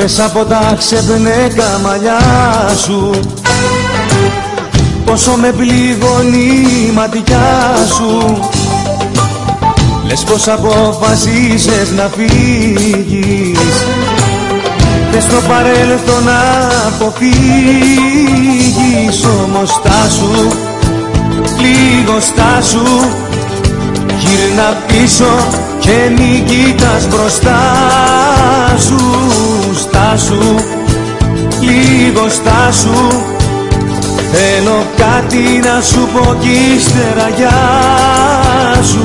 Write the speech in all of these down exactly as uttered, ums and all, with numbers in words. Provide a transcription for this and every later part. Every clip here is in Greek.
μέσα από τα ξεπνέκα μαλλιά σου. Πόσο με πληγώνει η ματιά σου. Λες πως αποφασίζεις να φύγεις. Θες το παρέλθον να αποφύγεις. Όμως στάσου, λίγο στάσου. Γύρνα πίσω και μη κοιτάς μπροστά σου. Στάσου, λίγο στάσου. Θέλω κάτι να σου πω κι ύστερα γεια σου.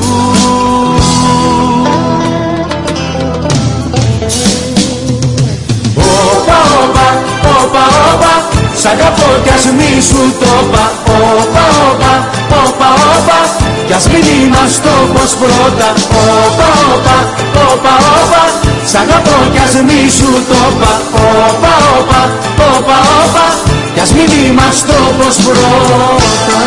Όπα, όπα, όπα, όπα, σ' αγαπώ κι ας μη σου το πα. Όπα, όπα, όπα, όπα, κι ας μην είμαστε όπως πρώτα. Όπα, όπα, όπα, όπα, σ' αγαπώ κι ας μη σου το πα. Όπα, όπα, όπα, όπα, κι ας μην είμαστε όπως πρώτα.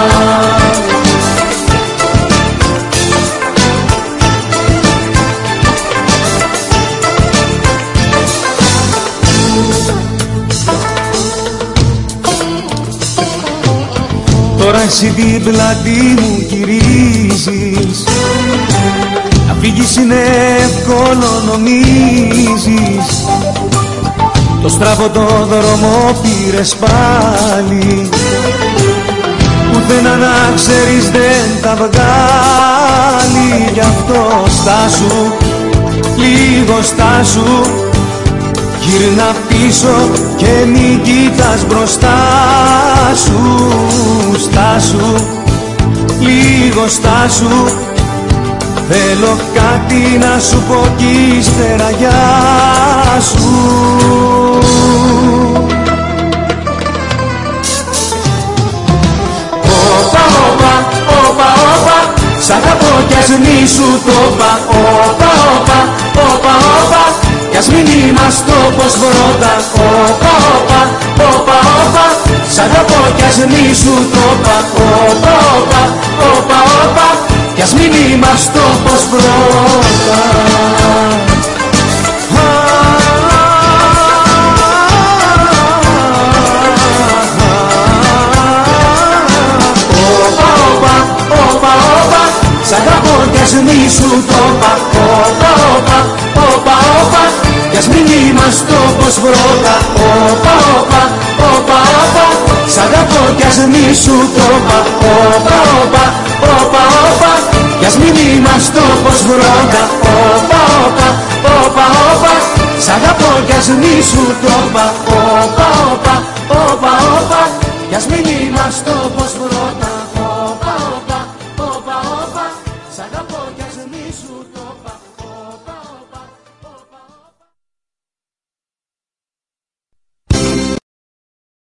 Τώρα εσύ την πλάτη μου γυρίζεις. Να φύγεις είναι εύκολο νομίζεις. Το στραβό το δρόμο πήρες πάλι. Πουθενά να ξέρεις δεν τα βγάλει. Γι' αυτό στάσου, λίγο στάσου. Γύρνα πίσω και μην κοιτάς μπροστά σου. Στάσου, λίγο στάσου. Θέλω κάτι να σου πω κι ύστερα γεια σου. Όπα, όπα, όπα, όπα, σ' αγαπώ κι ας μη σου το πα. Όπα, όπα, όπα, όπα, κι ας μην είμαστε όπως πρώτα. Όπα, όπα, όπα, όπα, σ' αγαπώ κι ας μη σου το πα. Όπα, όπα, όπα, όπα, κι ας μην είμαστε όπως πρώτα. Όπα, όπα, όπα, όπα, σ' αγαπώ κι ας μη σου το πα. Όπα, όπα, όπα, όπα, κι ας μην είμαστε όπως πρώτα. Όπα, όπα, όπα, όπα, σ' αγαπώ κι ας μη σου το πα. Όπα, όπα, όπα, όπα, κι ας μην είμαστε όπως πρώτα. Όπα, όπα, όπα, όπα, σ' αγαπώ κι ας μη σου το πα. Όπα, όπα, όπα, όπα, κι ας μην είμαστε όπως πρώτα.